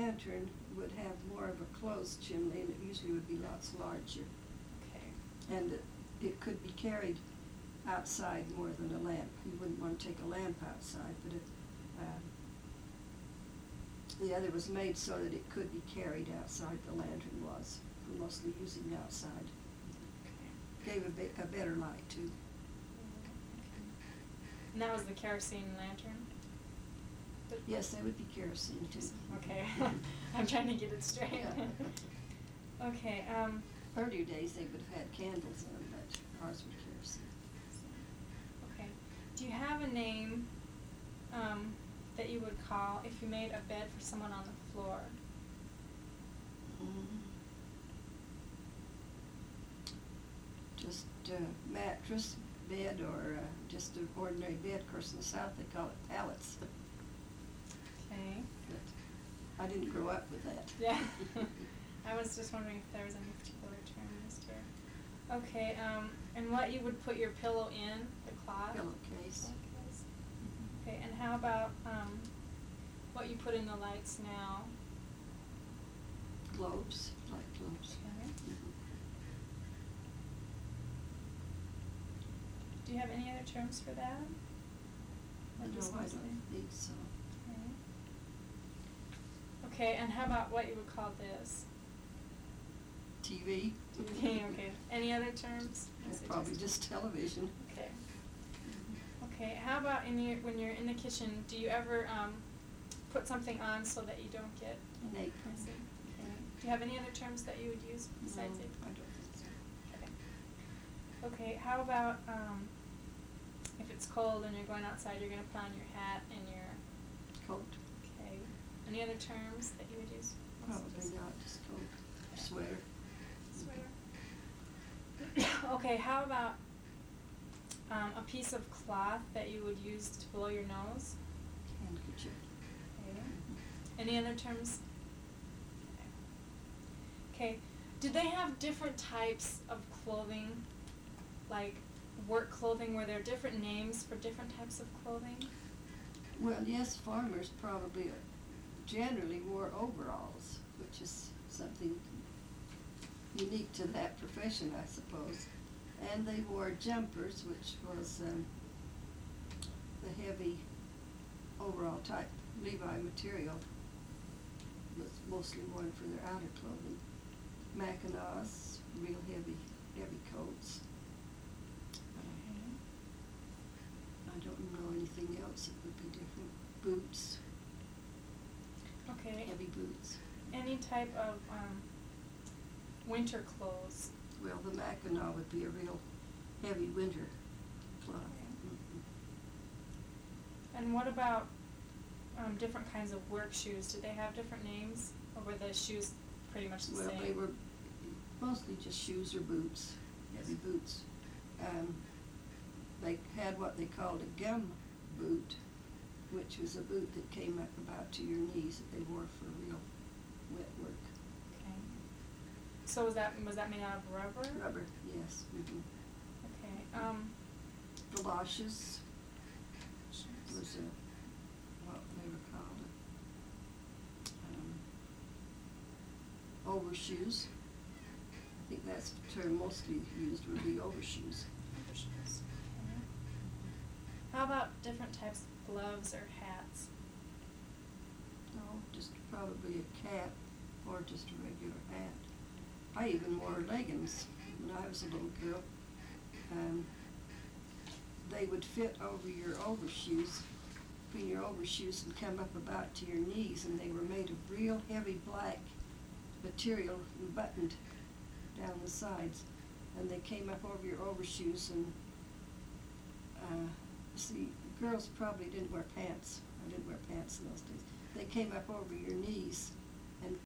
lantern would have more of a closed chimney, and it usually would be lots larger. Okay. And it could be carried outside more than a lamp. You wouldn't want to take a lamp outside, but the other was made so that it could be carried outside. The lantern was mostly using outside. Okay. Gave a better light too. And that was the kerosene lantern? Yes, that would be kerosene too. Okay. I'm trying to get it straight. Yeah. Okay. Earlier days they would have had candles in them, but ours were kerosene. Okay. Do you have a name that you would call if you made a bed for someone on the floor? Just a mattress bed, or just an ordinary bed. Of course, in the South they call it pallets. Okay. But I didn't grow up with that. Yeah. I was just wondering if there was any particular term used here. Okay. And what you would put your pillow in, the cloth? Pillowcase. Okay. And how about what you put in the lights now? Globes, light globes. Okay. Mm-hmm. Do you have any other terms for that? Or No, just I mostly? don't think so. Okay, and how about what you would call this? TV. Okay. Any other terms? That's probably just television. Okay. Okay. How about when you're in the kitchen? Do you ever put something on so that you don't get An apron. messy? Okay. Do you have any other terms that you would use besides No, apron? I don't think so. Okay. Okay. How about if it's cold and you're going outside, you're going to put on your hat and your Coat. Okay. Any other terms that you would use? Probably not, just coat. Sweater. Sweater. Okay, how about a piece of cloth that you would use to blow your nose? Handkerchief. Okay. Any other terms? Okay. Did they have different types of clothing, like work clothing? Were there different names for different types of clothing? Well, yes, farmers probably generally wore overalls, which is something unique to that profession, I suppose. And they wore jumpers, which was the heavy overall type Levi material, was mostly worn for their outer clothing. Mackinaws, real heavy coats. I don't know anything else that would be different. Boots. Okay. Heavy boots. Any type of winter clothes? Well, the Mackinaw would be a real heavy winter cloth. Okay. Mm-hmm. And what about different kinds of work shoes? Did they have different names, or were the shoes pretty much the same? Well, they were mostly just shoes or boots, heavy boots. They had what they called a gum boot, which was a boot that came up about to your knees that they wore for real wet work. Okay. So was that made out of rubber? Rubber, yes. Mm-hmm. Okay. Galoshes was what they were called. Overshoes. I think that's the term mostly used would be overshoes. Overshoes. Okay. How about different types of gloves or hats? No, just probably a cap or just a regular hat. I even wore leggings when I was a little girl. They would fit over your overshoes, between your overshoes, and come up about to your knees, and they were made of real heavy black material and buttoned down the sides. And they came up over your overshoes, and see, girls probably didn't wear pants. I didn't wear pants in those days. They came up over your knees and